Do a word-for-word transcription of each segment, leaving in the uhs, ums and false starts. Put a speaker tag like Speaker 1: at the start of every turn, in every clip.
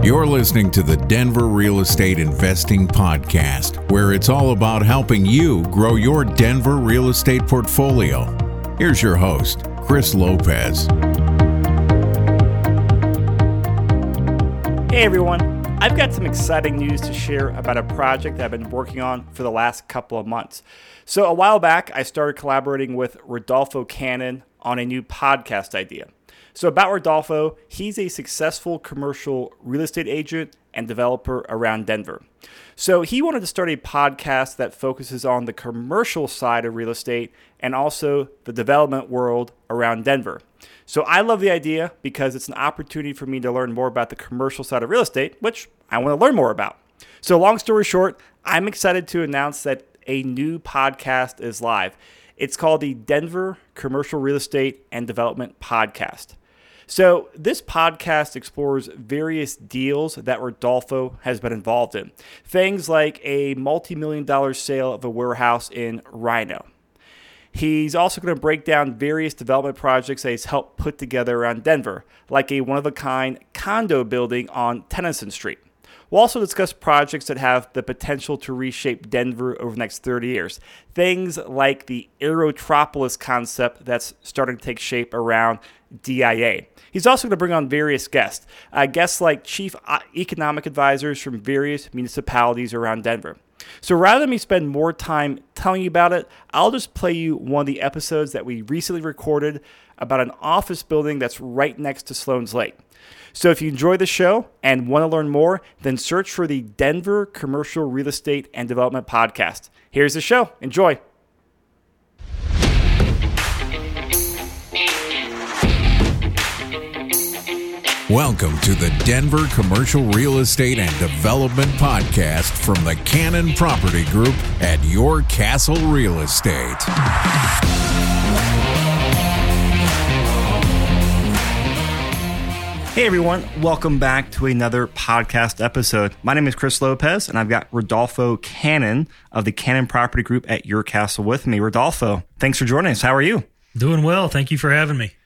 Speaker 1: You're listening to the Denver Real Estate Investing Podcast, where it's all about helping you grow your Denver real estate portfolio. Here's your host, Chris Lopez.
Speaker 2: Hey everyone, I've got some exciting news to share about a project that I've been working on for the last couple of months. So a while back, I started collaborating with Rodolfo Cannon on a new podcast idea. So about Rodolfo, he's a successful commercial real estate agent and developer around Denver. So he wanted to start a podcast that focuses on the commercial side of real estate and also the development world around Denver. So I love the idea because it's an opportunity for me to learn more about the commercial side of real estate, which I want to learn more about. So long story short, I'm excited to announce that a new podcast is live. It's called the Denver Commercial Real Estate and Development Podcast. So this podcast explores various deals that Rodolfo has been involved in. Things like a multi-million dollar sale of a warehouse in Rhino. He's also going to break down various development projects that he's helped put together around Denver, like a one-of-a-kind condo building on Tennyson Street. We'll also discuss projects that have the potential to reshape Denver over the next thirty years. Things like the Aerotropolis concept that's starting to take shape around D I A. He's also going to bring on various guests, uh, guests like chief economic advisors from various municipalities around Denver. So rather than me spend more time telling you about it, I'll just play you one of the episodes that we recently recorded about an office building that's right next to Sloan's Lake. So if you enjoy the show and want to learn more, then search for the Denver Commercial Real Estate and Development Podcast. Here's the show. Enjoy.
Speaker 1: Welcome to the Denver Commercial Real Estate and Development Podcast from the Cannon Property Group at Your Castle Real Estate.
Speaker 2: Hey everyone, welcome back to another podcast episode. My name is Chris Lopez, and I've got Rodolfo Cannon of the Cannon Property Group at Your Castle with me. Rodolfo, thanks for joining us. How are you?
Speaker 3: Doing well. Thank you for having me.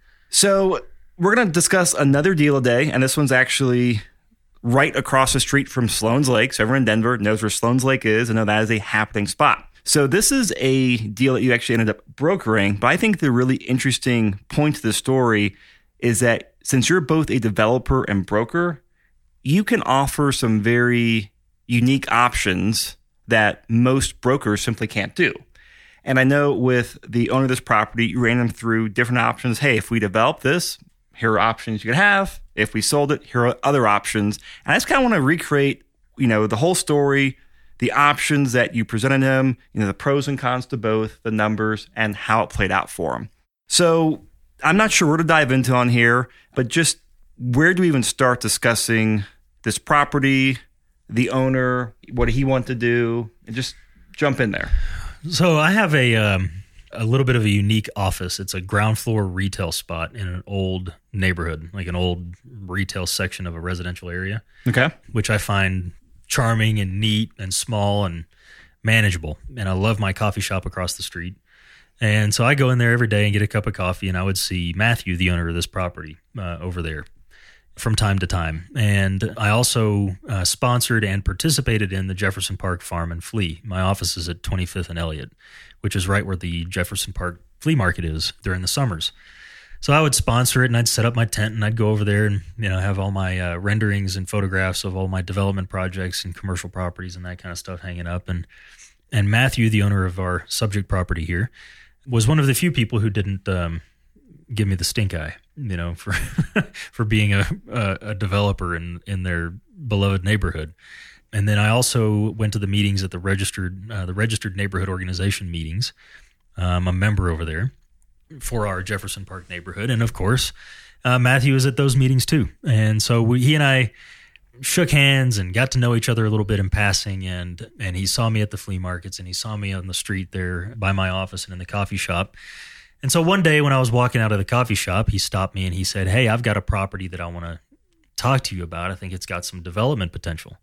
Speaker 2: So we're going to discuss another deal today, and this one's actually right across the street from Sloan's Lake. So everyone in Denver knows where Sloan's Lake is, and know that is a happening spot. So this is a deal that you actually ended up brokering, but I think the really interesting point to the story is that since you're both a developer and broker, you can offer some very unique options that most brokers simply can't do. And I know with the owner of this property, you ran them through different options. Hey, if we develop this, here are options you could have. If we sold it, here are other options. And I just kind of want to recreate, you know, the whole story, the options that you presented him, you know, the pros and cons to both, the numbers, and how it played out for him. So I'm not sure where to dive into on here, but just where do we even start discussing this property, the owner, what he wants to do, and just jump in there.
Speaker 3: So I have a um, a little bit of a unique office. It's a ground floor retail spot in an old neighborhood, like an old retail section of a residential area.
Speaker 2: Okay.
Speaker 3: Which I find charming and neat and small and manageable. And I love my coffee shop across the street. And so I go in there every day and get a cup of coffee, and I would see Matthew, the owner of this property, uh, over there from time to time. And I also uh, sponsored and participated in the Jefferson Park Farm and Flea. My office is at twenty-fifth and Elliott, which is right where the Jefferson Park Flea Market is during the summers. So I would sponsor it, and I'd set up my tent, and I'd go over there and, you know, have all my uh, renderings and photographs of all my development projects and commercial properties and that kind of stuff hanging up. And and Matthew, the owner of our subject property here, was one of the few people who didn't um, give me the stink eye, you know, for for being a, a, a developer in, in their beloved neighborhood. And then I also went to the meetings at the registered uh, the registered neighborhood organization meetings. I'm a member over there for our Jefferson Park neighborhood, and of course, uh, Matthew was at those meetings too. And so we, he and I shook hands and got to know each other a little bit in passing, and and he saw me at the flea markets, and he saw me on the street there by my office and in the coffee shop. And so one day when I was walking out of the coffee shop, he stopped me and he said, "Hey, I've got a property that I want to talk to you about. I think it's got some development potential."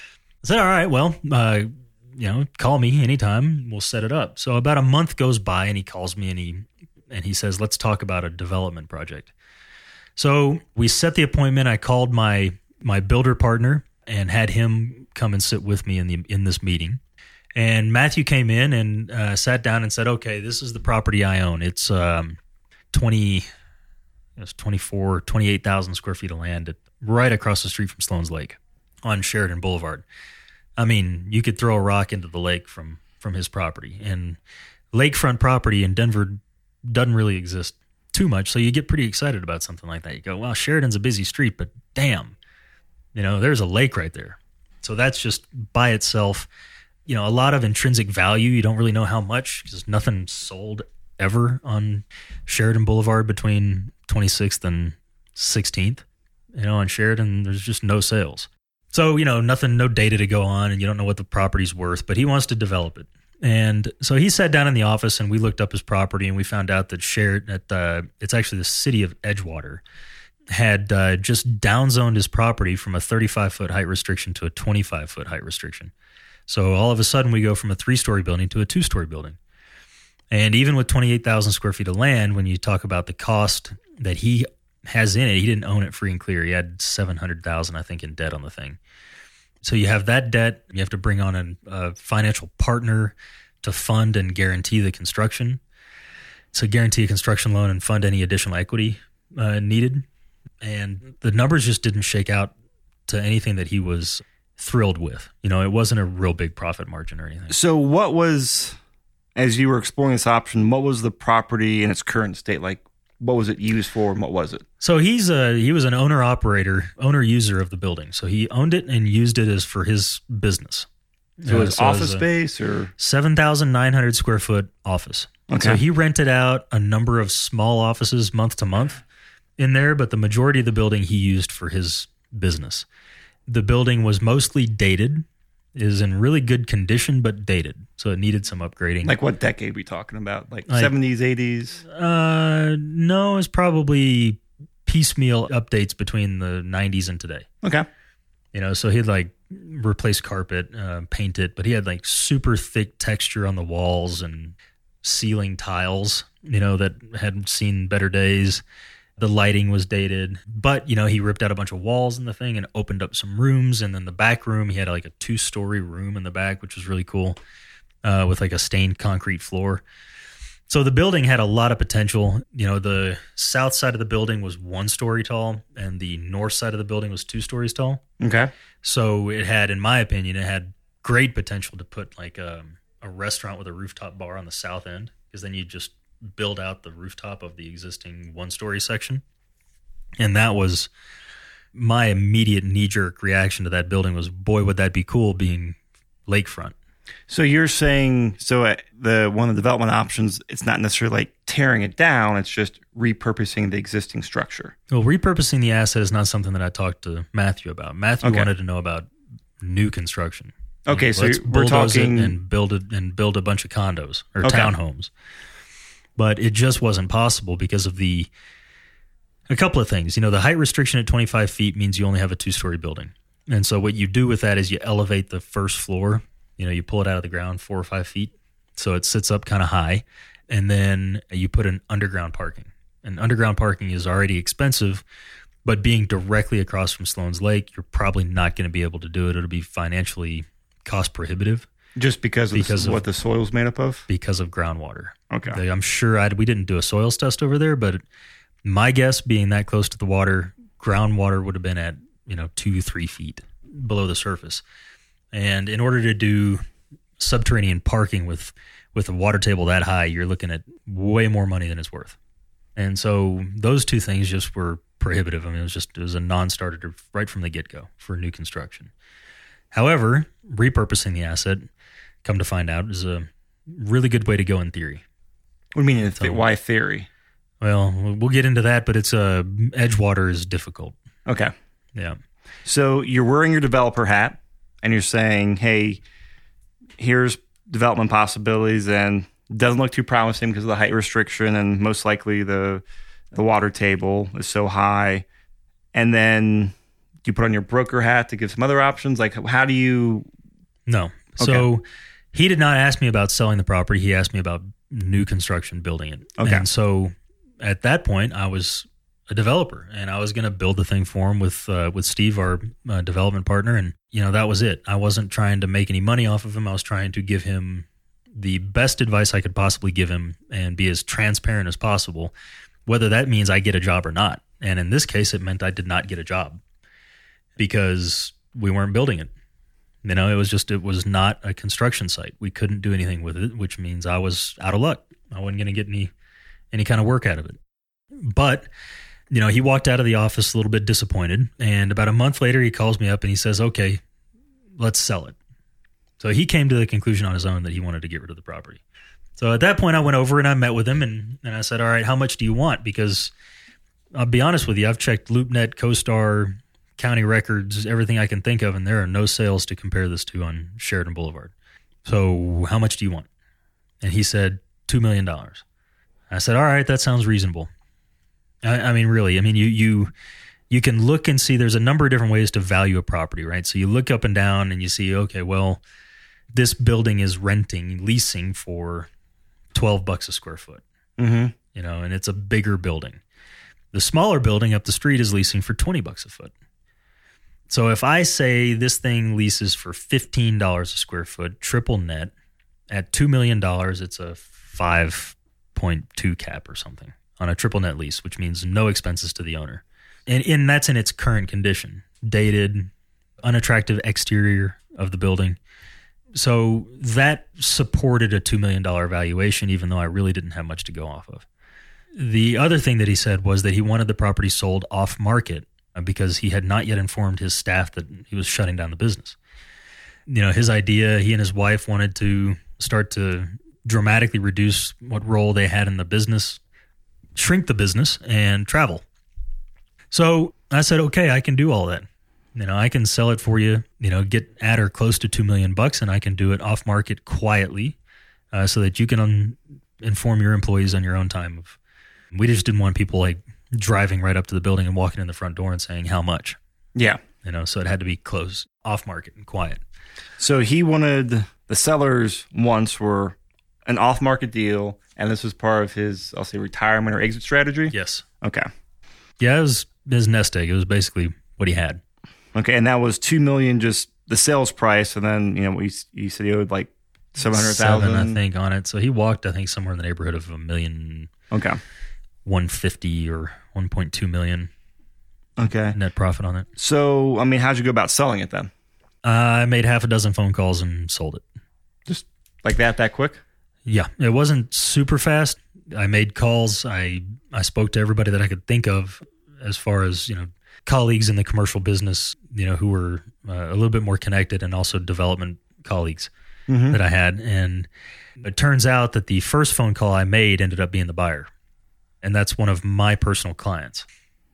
Speaker 3: I said, "All right, well, uh, you know, call me anytime. We'll set it up." So about a month goes by, and he calls me and he and he says, "Let's talk about a development project." So we set the appointment. I called my my builder partner and had him come and sit with me in the in this meeting. And Matthew came in and uh, sat down and said, okay, this is the property I own. It's um, twenty, it's twenty-four, twenty-eight thousand square feet of land at, right across the street from Sloan's Lake on Sheridan Boulevard. I mean, you could throw a rock into the lake from, from his property. And lakefront property in Denver doesn't really exist too much, so you get pretty excited about something like that. You go, well, Sheridan's a busy street, but damn, you know, there's a lake right there. So that's just by itself, you know, a lot of intrinsic value. You don't really know how much because nothing sold ever on Sheridan Boulevard between twenty-sixth and sixteenth. You know, on Sheridan, there's just no sales. So, you know, nothing, no data to go on, and you don't know what the property's worth, but he wants to develop it. And so he sat down in the office and we looked up his property and we found out that Sheridan, at, uh, it's actually the city of Edgewater, had uh, just downzoned his property from a thirty-five foot height restriction to a twenty-five foot height restriction. So all of a sudden we go from a three-story building to a two-story building. And even with twenty-eight thousand square feet of land, when you talk about the cost that he has in it, he didn't own it free and clear. He had seven hundred thousand dollars, I think, in debt on the thing. So you have that debt. You have to bring on a, a financial partner to fund and guarantee the construction. So guarantee a construction loan and fund any additional equity uh, needed. And the numbers just didn't shake out to anything that he was thrilled with. You know, it wasn't a real big profit margin or anything.
Speaker 4: So what was, as you were exploring this option, what was the property in its current state? Like, what was it used for and what was it?
Speaker 3: So he's a, he was an owner-operator, owner-user of the building. So he owned it and used it as for his business.
Speaker 4: So
Speaker 3: uh,
Speaker 4: it was
Speaker 3: so
Speaker 4: office
Speaker 3: it was
Speaker 4: space or?
Speaker 3: seven thousand nine hundred square foot office.
Speaker 4: Okay.
Speaker 3: So he rented out a number of small offices month to month in there, but the majority of the building he used for his business. The building was mostly dated, is in really good condition, but dated. So it needed some upgrading.
Speaker 4: Like what decade are we talking about? Like,
Speaker 3: Like-
Speaker 4: seventies, eighties?
Speaker 3: Uh, no, it's probably piecemeal updates between the nineties and today.
Speaker 4: Okay.
Speaker 3: You know, so he'd like replace carpet, uh, paint it, but he had like super thick texture on the walls and ceiling tiles, you know, that had seen better days. The lighting was dated, but, you know, he ripped out a bunch of walls in the thing and opened up some rooms. And then the back room, he had like a two story room in the back, which was really cool, uh, with like a stained concrete floor. So the building had a lot of potential. You know, the south side of the building was one story tall and the north side of the building was two stories tall.
Speaker 4: Okay.
Speaker 3: So it had, in my opinion, it had great potential to put like a, a restaurant with a rooftop bar on the south end, because then you just build out the rooftop of the existing one-story section. And that was my immediate knee-jerk reaction to that building was, boy, would that be cool being lakefront.
Speaker 4: So you're saying, so uh, the one of the development options, it's not necessarily like tearing it down, it's just repurposing the existing structure.
Speaker 3: Well, repurposing the asset is not something that I talked to Matthew about. Matthew
Speaker 4: Okay.
Speaker 3: wanted to know about new construction.
Speaker 4: Okay,
Speaker 3: You know,
Speaker 4: so
Speaker 3: let's
Speaker 4: we're
Speaker 3: bulldoze it
Speaker 4: talking-
Speaker 3: and build it and build a bunch of condos or
Speaker 4: Okay.
Speaker 3: townhomes. But it just wasn't possible because of the a couple of things. You know, the height restriction at twenty-five feet means you only have a two-story building. And so what you do with that is you elevate the first floor. You know, you pull it out of the ground four or five feet. So it sits up kind of high. And then you put in underground parking. And underground parking is already expensive, but being directly across from Sloan's Lake, you're probably not going to be able to do it. It'll be financially cost prohibitive
Speaker 4: Just because of,
Speaker 3: Because
Speaker 4: the,
Speaker 3: of-
Speaker 4: what the soil's made up of?
Speaker 3: because of groundwater.
Speaker 4: Okay.
Speaker 3: Like, I'm sure I'd, we didn't do a soils test over there, but my guess, being that close to the water, groundwater would have been at, you know, two, three feet below the surface. And in order to do subterranean parking with, with a water table that high, you're looking at way more money than it's worth. And so those two things just were prohibitive. I mean, it was just, it was a non-starter to, right from the get-go for new construction. However, repurposing the asset, come to find out, is a really good way to go in theory.
Speaker 4: What do you mean?
Speaker 3: So-
Speaker 4: Why theory?
Speaker 3: Well, we'll get into that, but it's uh, Edgewater is difficult.
Speaker 4: Okay.
Speaker 3: Yeah.
Speaker 4: So you're wearing your developer hat and you're saying, hey, here's development possibilities, and doesn't look too promising because of the height restriction, and most likely the the water table is so high. And then you put on your broker hat to give some other options. Like, how do you?
Speaker 3: No. So he did not ask me about selling the property. He asked me about new construction, building it.
Speaker 4: Okay.
Speaker 3: And so at that point, I was a developer, and I was going to build the thing for him with uh, with Steve, our uh, development partner, and you know that was it. I wasn't trying to make any money off of him. I was trying to give him the best advice I could possibly give him and be as transparent as possible, whether that means I get a job or not. And in this case, it meant I did not get a job because we weren't building it. You know, it was just, it was not a construction site. We couldn't do anything with it, which means I was out of luck. I wasn't going to get any, any kind of work out of it. But, you know, he walked out of the office a little bit disappointed. And about a month later, he calls me up and he says, okay, let's sell it. So he came to the conclusion on his own that he wanted to get rid of the property. So at that point, I went over and I met with him and, and I said, all right, how much do you want? Because I'll be honest with you, I've checked LoopNet, CoStar, county records, everything I can think of, and there are no sales to compare this to on Sheridan Boulevard. So how much do you want? And he said, two million dollars. I said, all right, that sounds reasonable. I, I mean, really, I mean, you you you can look and see there's a number of different ways to value a property, right? So you look up and down and you see, okay, well, this building is renting, leasing for twelve bucks a square foot,
Speaker 4: Mm-hmm.
Speaker 3: you know, and it's a bigger building. The smaller building up the street is leasing for twenty bucks a foot. So if I say this thing leases for fifteen dollars a square foot, triple net, at two million dollars, it's a five point two cap or something on a triple net lease, which means no expenses to the owner. And, and that's in its current condition, dated, unattractive exterior of the building. So that supported a two million dollars valuation, even though I really didn't have much to go off of. The other thing that he said was that he wanted the property sold off market because he had not yet informed his staff that he was shutting down the business. You know, his idea, he and his wife wanted to start to dramatically reduce what role they had in the business, shrink the business, and travel. So I said, okay, I can do all that. You know, I can sell it for you, you know, get at or close to two million bucks, and I can do it off market quietly uh, so that you can un- inform your employees on your own time. Of, we just didn't want people like driving right up to the building and walking in the front door and saying how much.
Speaker 4: Yeah.
Speaker 3: You know, so it had to be close, off market and quiet.
Speaker 4: So he wanted, the sellers once were an off market deal, and this was part of his, I'll say, retirement or exit strategy?
Speaker 3: Yes.
Speaker 4: Okay.
Speaker 3: Yeah, it was his nest egg. It was basically what he had.
Speaker 4: Okay, and that was two million dollars just the sales price, and then, you know, you, you said he owed like seven hundred thousand dollars.
Speaker 3: Seven, I think, on it. So he walked, I think, somewhere in the neighborhood of a million,
Speaker 4: Okay.
Speaker 3: one fifty or one point two million
Speaker 4: Okay.
Speaker 3: net profit on it.
Speaker 4: So, I mean, how'd you go about selling it then?
Speaker 3: Uh, I made half a dozen phone calls and sold it.
Speaker 4: Just like that, that quick?
Speaker 3: Yeah, it wasn't super fast. I made calls. I I spoke to everybody that I could think of as far as, you know, colleagues in the commercial business, you know, who were uh, a little bit more connected, and also development colleagues
Speaker 4: Mm-hmm.
Speaker 3: that I had. And it turns out that the first phone call I made ended up being the buyer. And that's one of my personal clients.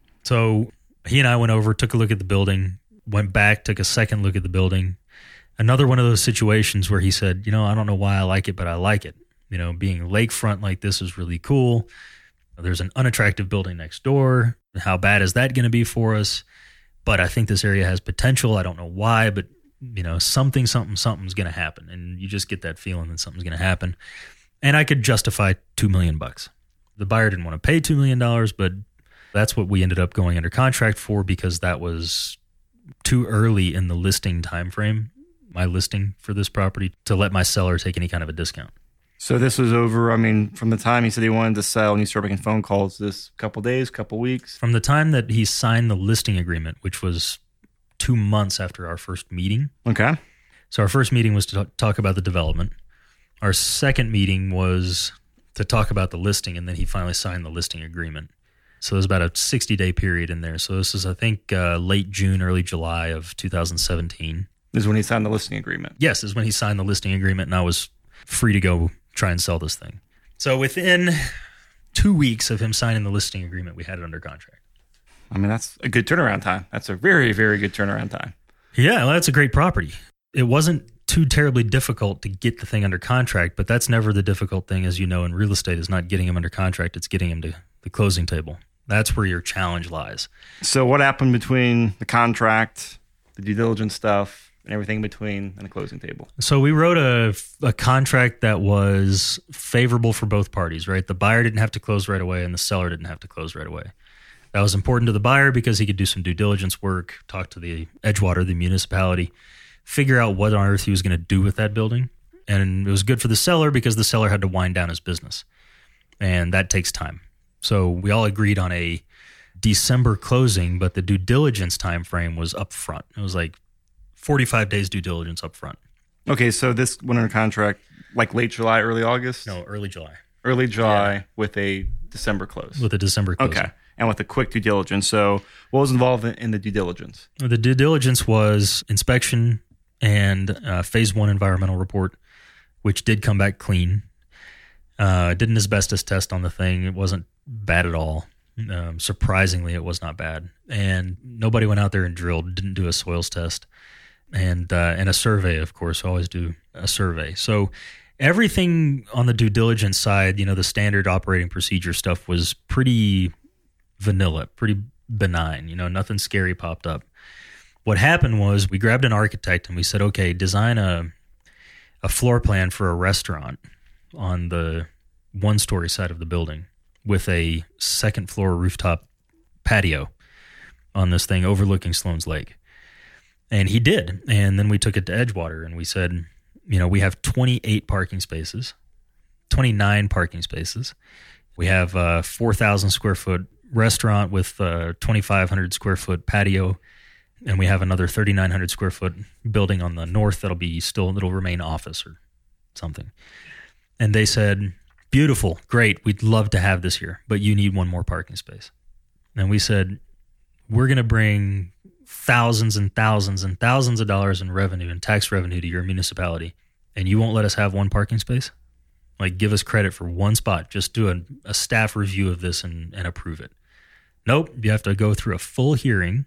Speaker 3: So he and I went over, took a look at the building, went back, took a second look at the building. Another one of those situations where he said, you know, I don't know why I like it, but I like it. You know, being lakefront like this is really cool. There's an unattractive building next door. How bad is that going to be for us? But I think this area has potential. I don't know why, but, you know, something, something, something's going to happen. And you just get that feeling that something's going to happen. And I could justify two million bucks. The buyer didn't want to pay two million dollars, but that's what we ended up going under contract for, because that was too early in the listing time frame, my listing for this property, to let my seller take any kind of a discount.
Speaker 4: So this was over, I mean, from the time he said he wanted to sell and you started making phone calls, this couple days, couple weeks?
Speaker 3: From the time that he signed the listing agreement, which was two months after our first meeting.
Speaker 4: Okay.
Speaker 3: So our first meeting was to talk about the development. Our second meeting was to talk about the listing, and then he finally signed the listing agreement. So there's about a sixty-day period in there. So this is, I think, uh, late June, early July of two thousand seventeen.
Speaker 4: This is when he signed the listing agreement?
Speaker 3: Yes, is when he signed the listing agreement, and I was free to go try and sell this thing. So within two weeks of him signing the listing agreement, we had it under contract.
Speaker 4: I mean, that's a good turnaround time. That's a very, very good turnaround time.
Speaker 3: Yeah, well, that's a great property. It wasn't too terribly difficult to get the thing under contract, but that's never the difficult thing, as you know, in real estate, is not getting him under contract. It's getting him to the closing table. That's where your challenge lies.
Speaker 4: So what happened between the contract, the due diligence stuff, and everything in between, and the closing table?
Speaker 3: So we wrote a, a contract that was favorable for both parties, right? The buyer didn't have to close right away, and the seller didn't have to close right away. That was important to the buyer because he could do some due diligence work, talk to the Edgewater, the municipality, figure out what on earth he was going to do with that building. And it was good for the seller because the seller had to wind down his business. And that takes time. So we all agreed on a December closing, but the due diligence time frame was up front. It was like forty-five days due diligence up front.
Speaker 4: Okay, so this went under contract like late July, early August?
Speaker 3: No, early July.
Speaker 4: Early July
Speaker 3: Yeah.
Speaker 4: with a December close.
Speaker 3: With a December closing.
Speaker 4: Okay, and with a quick due diligence. So what was involved in, in the due diligence?
Speaker 3: The due diligence was inspection and uh, phase one environmental report, which did come back clean. Uh, did an asbestos test on the thing. It wasn't bad at all. Um, surprisingly, it was not bad. And nobody went out there and drilled, didn't do a soils test. And uh, and a survey, of course, always do a survey. So everything on the due diligence side, you know, the standard operating procedure stuff was pretty vanilla, pretty benign. You know, nothing scary popped up. What happened was we grabbed an architect and we said, okay, design a a floor plan for a restaurant on the one-story side of the building with a second-floor rooftop patio on this thing overlooking Sloan's Lake. And he did. And then we took it to Edgewater and we said, you know, we have twenty-eight parking spaces, twenty-nine parking spaces. We have a four thousand square foot restaurant with a twenty-five hundred square foot patio. And we have another thirty-nine hundred square foot building on the north that'll be still, it'll remain office or something. And they said, beautiful, great, we'd love to have this here, but you need one more parking space. And we said, we're going to bring thousands and thousands and thousands of dollars in revenue and tax revenue to your municipality, and you won't let us have one parking space? Like, give us credit for one spot. Just do a, a staff review of this and, and approve it. Nope, you have to go through a full hearing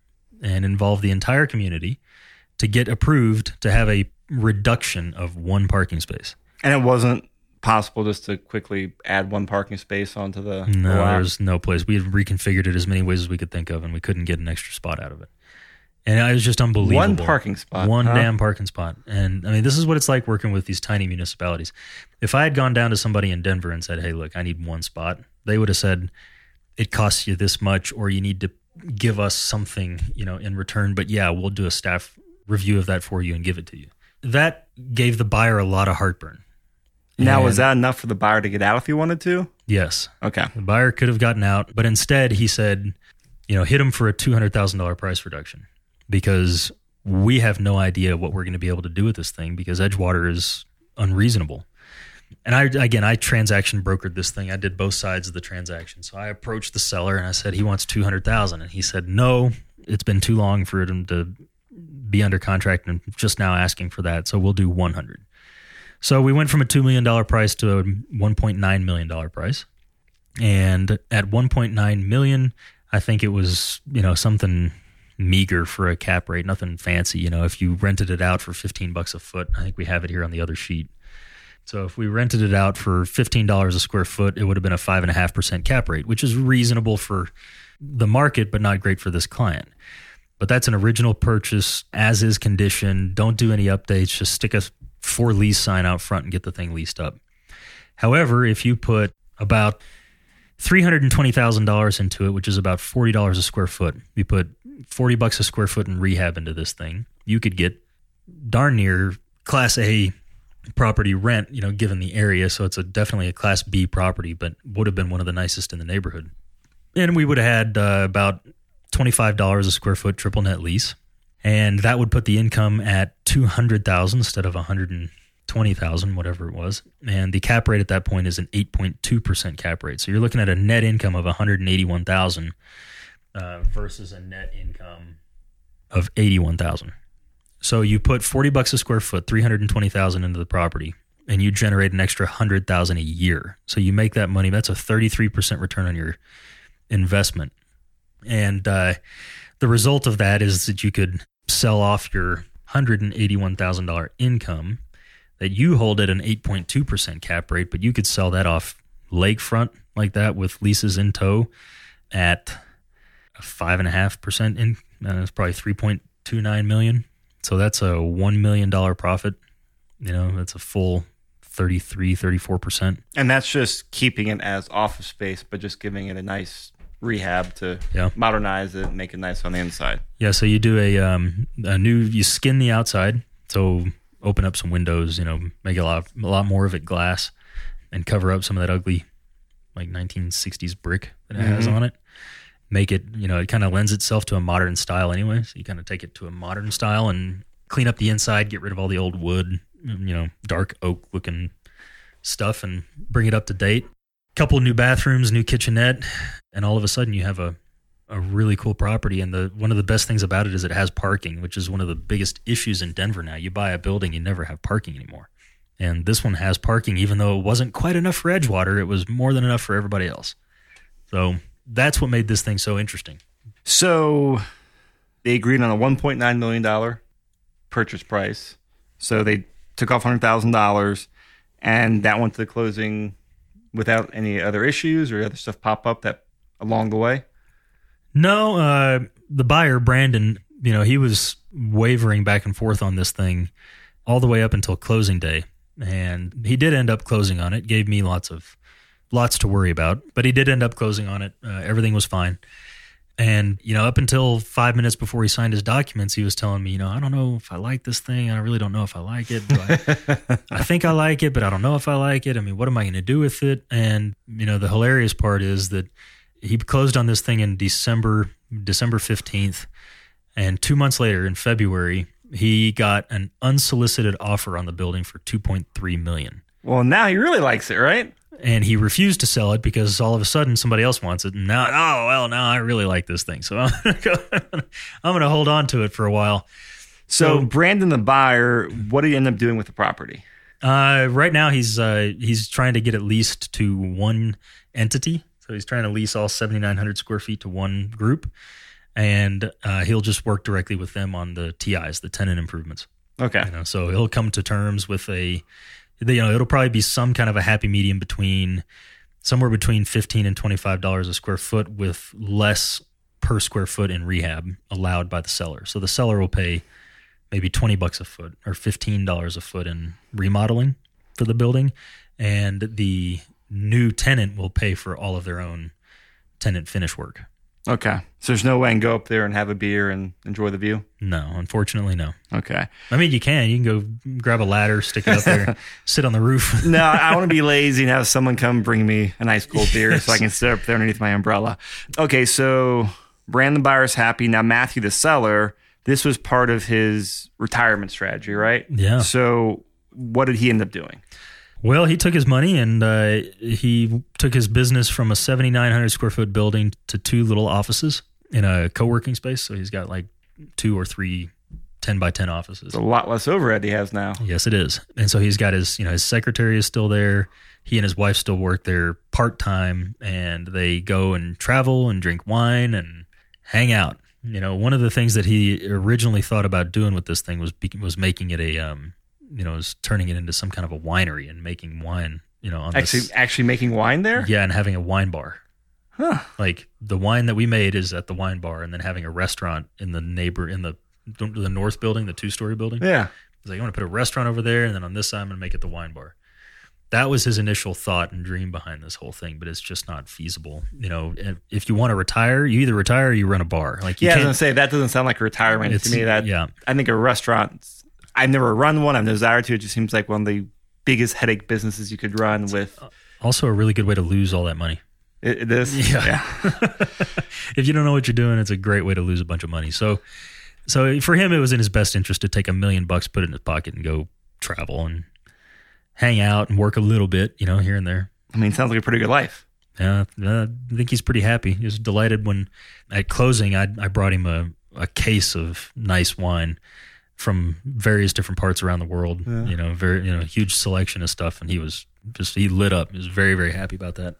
Speaker 3: and involve the entire community to get approved to have a reduction of one parking space.
Speaker 4: And it wasn't possible just to quickly add one parking space onto the
Speaker 3: No,
Speaker 4: lot?
Speaker 3: there's no place. We had reconfigured it as many ways as we could think of, and we couldn't get an extra spot out of it. And it was just unbelievable.
Speaker 4: One parking spot.
Speaker 3: One
Speaker 4: huh?
Speaker 3: damn parking spot. And I mean, this is what it's like working with these tiny municipalities. If I had gone down to somebody in Denver and said, hey, look, I need one spot, they would have said, it costs you this much, or you need to give us something, you know, in return. But yeah, we'll do a staff review of that for you and give it to you. That gave the buyer a lot of heartburn.
Speaker 4: Now,
Speaker 3: And-
Speaker 4: was that enough for the buyer to get out if he wanted to?
Speaker 3: Yes.
Speaker 4: Okay.
Speaker 3: The buyer could have gotten out, but instead he said, you know, hit him for a two hundred thousand dollars price reduction because we have no idea what we're going to be able to do with this thing because Edgewater is unreasonable. And I, again, I transaction brokered this thing. I did both sides of the transaction. So I approached the seller and I said, he wants two hundred thousand dollars. And he said, no, it's been too long for him to be under contract and just now asking for that. So we'll do one hundred. So we went from a two million dollars price to a one point nine million dollars price. And at one point nine million dollars, I think it was, you know, something meager for a cap rate, nothing fancy. You know, if you rented it out for fifteen bucks a foot, I think we have it here on the other sheet. So if we rented it out for fifteen dollars a square foot, it would have been a five point five percent cap rate, which is reasonable for the market, but not great for this client. But that's an original purchase, as is condition. Don't do any updates. Just stick a for lease sign out front and get the thing leased up. However, if you put about three hundred twenty thousand dollars into it, which is about forty dollars a square foot, you put forty bucks a square foot in rehab into this thing, you could get darn near Class A property rent, you know, given the area. So it's a definitely a Class B property, but would have been one of the nicest in the neighborhood. And we would have had uh, about twenty-five dollars a square foot triple net lease. And that would put the income at two hundred thousand dollars instead of one hundred twenty thousand dollars, whatever it was. And the cap rate at that point is an eight point two percent cap rate. So you're looking at a net income of one hundred eighty-one thousand dollars uh, versus a net income of eighty-one thousand dollars. So you put forty bucks a square foot, three hundred twenty thousand dollars into the property, and you generate an extra one hundred thousand dollars a year. So you make that money. That's a thirty-three percent return on your investment. And uh, the result of that is that you could sell off your one hundred eighty-one thousand dollars income that you hold at an eight point two percent cap rate, but you could sell that off lakefront like that with leases in tow at a five point five percent in, and it's probably three point two nine million dollars. So that's a one million dollars profit. You know, that's a full thirty-three, thirty-four percent.
Speaker 4: And that's just keeping it as office space, but just giving it a nice rehab to
Speaker 3: Yeah.
Speaker 4: modernize it and make it nice on the inside.
Speaker 3: Yeah, so you do a um a new you skin the outside, so open up some windows, you know, make a lot a lot more of it glass, and cover up some of that ugly like nineteen sixties brick that it mm-hmm. has on it. Make it, you know, it kind of lends itself to a modern style anyway. So you kind of take it to a modern style and clean up the inside, get rid of all the old wood, you know, dark oak looking stuff, and bring it up to date. Couple of new bathrooms, new kitchenette, and all of a sudden you have a, a really cool property. And the one of the best things about it is it has parking, which is one of the biggest issues in Denver now. You buy a building, you never have parking anymore. And this one has parking, even though it wasn't quite enough for Edgewater, it was more than enough for everybody else. So that's what made this thing so interesting.
Speaker 4: So they agreed on a one point nine million dollars purchase price. So they took off one hundred thousand dollars, and that went to the closing without any other issues or other stuff pop up that along the way?
Speaker 3: No, uh, the buyer, Brandon, you know, he was wavering back and forth on this thing all the way up until closing day. And he did end up closing on it, gave me lots of lots to worry about, but he did end up closing on it. Uh, everything was fine. And, you know, up until five minutes before he signed his documents, he was telling me, you know, I don't know if I like this thing. I really don't know if I like it. I, I think I like it, but I don't know if I like it. I mean, what am I going to do with it? And, you know, the hilarious part is that he closed on this thing in December, December fifteenth. And two months later, in February, he got an unsolicited offer on the building for two point three million dollars.
Speaker 4: Well, now he really likes it, right?
Speaker 3: And he refused to sell it because all of a sudden somebody else wants it. And now, oh, well, now I really like this thing. So I'm going to I'm going to hold on to it for a while.
Speaker 4: So, so Brandon, the buyer, what did he end up doing with the property?
Speaker 3: Uh, right now, he's uh, he's trying to get it leased to one entity. So he's trying to lease all seventy-nine hundred square feet to one group. And uh, he'll just work directly with them on the T Is, the tenant improvements.
Speaker 4: Okay.
Speaker 3: You know, so he'll come to terms with a... You know, it'll probably be some kind of a happy medium between somewhere between fifteen and twenty-five dollars a square foot, with less per square foot in rehab allowed by the seller. So the seller will pay maybe twenty bucks a foot or fifteen dollars a foot in remodeling for the building, and the new tenant will pay for all of their own tenant finish work.
Speaker 4: Okay. So there's no way I can go up there and have a beer and enjoy the view?
Speaker 3: No, unfortunately, no.
Speaker 4: Okay.
Speaker 3: I mean, you can. You can go grab a ladder, stick it up there, sit on the roof.
Speaker 4: No, I want to be lazy and have someone come bring me a nice cold beer yes. so I can sit up there underneath my umbrella. Okay, so Brandon the buyer's happy. Now, Matthew the seller, this was part of his retirement strategy, right?
Speaker 3: Yeah.
Speaker 4: So what did he end up doing?
Speaker 3: Well, he took his money and uh, he took his business from a seventy-nine hundred square foot building to two little offices in a co-working space. So he's got like two or three ten by ten offices.
Speaker 4: It's a lot less overhead he has now.
Speaker 3: Yes, it is. And so he's got his, you know, his secretary is still there. He and his wife still work there part-time, and they go and travel and drink wine and hang out. You know, one of the things that he originally thought about doing with this thing was was making it a, um, you know, is turning it into some kind of a winery and making wine, you know, on
Speaker 4: actually,
Speaker 3: this,
Speaker 4: actually making wine there?
Speaker 3: Yeah, and having a wine bar.
Speaker 4: Huh.
Speaker 3: Like the wine that we made is at the wine bar, and then having a restaurant in the neighbor, in the the north building, the two-story building.
Speaker 4: Yeah.
Speaker 3: He's like, I want to put a restaurant over there, and then on this side, I'm going to make it the wine bar. That was his initial thought and dream behind this whole thing, but it's just not feasible. You know, if, if you want to retire, you either retire or you run a bar. Like, you
Speaker 4: yeah, I was
Speaker 3: can't,
Speaker 4: going to say, that doesn't sound like a retirement to me. That
Speaker 3: yeah.
Speaker 4: I think a restaurant, I've never run one. I've no desire to. It just seems like one of the biggest headache businesses you could run with.
Speaker 3: Also a really good way to lose all that money.
Speaker 4: It, it is?
Speaker 3: Yeah.
Speaker 4: yeah.
Speaker 3: If you don't know what you're doing, it's a great way to lose a bunch of money. So, so for him, it was in his best interest to take a million bucks, put it in his pocket, and go travel and hang out and work a little bit, you know, here and there.
Speaker 4: I mean, it sounds like a pretty good life.
Speaker 3: Yeah, uh, I think he's pretty happy. He was delighted when at closing, I, I brought him a, a case of nice wine from various different parts around the world. Yeah. You know, very, you know, huge selection of stuff, and he was just he lit up. He was very, very happy about that.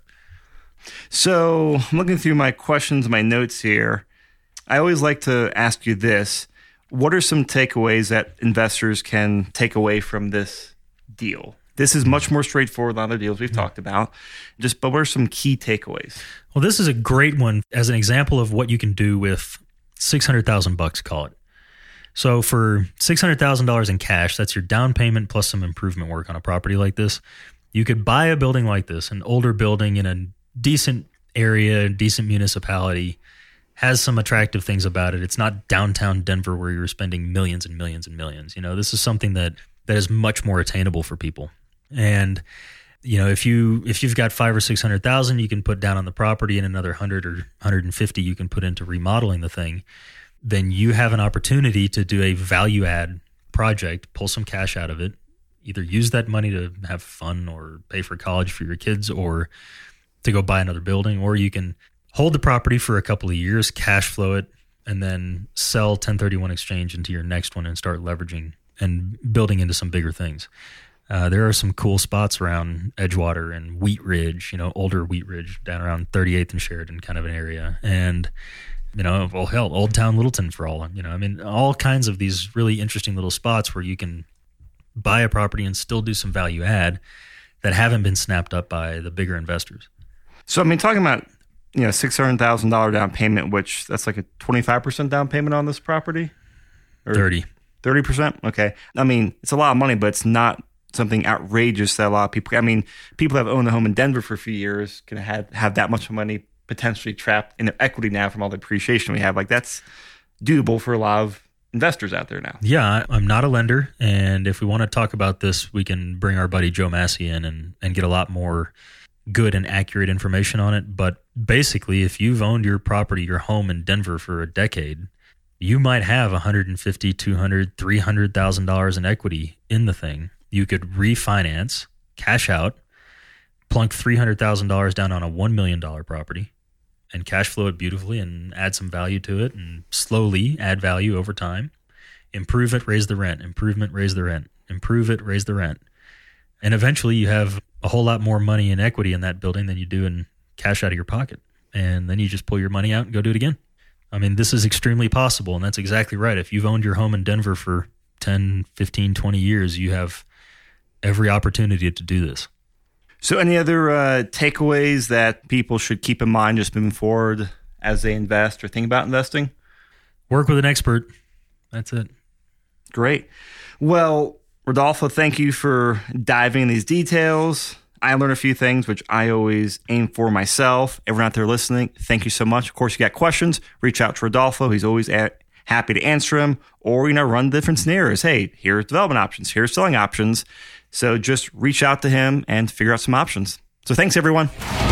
Speaker 4: So I'm looking through my questions, my notes here. I always like to ask you this: what are some takeaways that investors can take away from this deal? This is much more straightforward than other deals we've talked about. Just, but what are some key takeaways?
Speaker 3: Well, this is a great one as an example of what you can do with six hundred thousand bucks. Call it. So for six hundred thousand dollars in cash, that's your down payment plus some improvement work on a property like this. You could buy a building like this, an older building in a decent area, decent municipality, has some attractive things about it. It's not downtown Denver where you're spending millions and millions and millions. You know, this is something that that is much more attainable for people. And you know, if you if you've got five or six hundred thousand, you can put down on the property, and another hundred or one hundred and fifty you can put into remodeling the thing. Then you have an opportunity to do a value add project, pull some cash out of it, either use that money to have fun or pay for college for your kids, or to go buy another building, or you can hold the property for a couple of years, cash flow it, and then sell ten thirty-one exchange into your next one and start leveraging and building into some bigger things. Uh, there are some cool spots around Edgewater and Wheat Ridge, you know, older Wheat Ridge down around thirty-eighth and Sheridan kind of an area. And, you know, well, hell, Old Town Littleton for all, you know, I mean, all kinds of these really interesting little spots where you can buy a property and still do some value add that haven't been snapped up by the bigger investors.
Speaker 4: So, I mean, talking about, you know, six hundred thousand dollars down payment, which that's like a twenty-five percent down payment on this property?
Speaker 3: Or thirty.
Speaker 4: thirty percent? Okay. I mean, it's a lot of money, but it's not something outrageous that a lot of people, I mean, people that have owned a home in Denver for a few years can have, have that much money potentially trapped in their equity now from all the appreciation we have. Like, that's doable for a lot of investors out there now.
Speaker 3: Yeah, I'm not a lender. And if we want to talk about this, we can bring our buddy Joe Massey in and, and get a lot more good and accurate information on it. But basically, if you've owned your property, your home in Denver for a decade, you might have one hundred fifty thousand dollars, two hundred thousand dollars, three hundred thousand dollars in equity in the thing. You could refinance, cash out, plunk three hundred thousand dollars down on a one million dollars property and cash flow it beautifully and add some value to it and slowly add value over time. Improve it, raise the rent. Improvement, raise the rent. Improve it, raise the rent. And eventually you have a whole lot more money in equity in that building than you do in cash out of your pocket. And then you just pull your money out and go do it again. I mean, this is extremely possible, and that's exactly right. If you've owned your home in Denver for ten, fifteen, twenty years, you have every opportunity to do this.
Speaker 4: So any other uh, takeaways that people should keep in mind just moving forward as they invest or think about investing?
Speaker 3: Work with an expert. That's it.
Speaker 4: Great. Well, Rodolfo, thank you for diving in these details. I learned a few things, which I always aim for myself. Everyone out there listening, thank you so much. Of course, you got questions, reach out to Rodolfo. He's always at, happy to answer them, or, you know, run different scenarios. Hey, here's development options. Here's selling options. So just reach out to him and figure out some options. So thanks, everyone.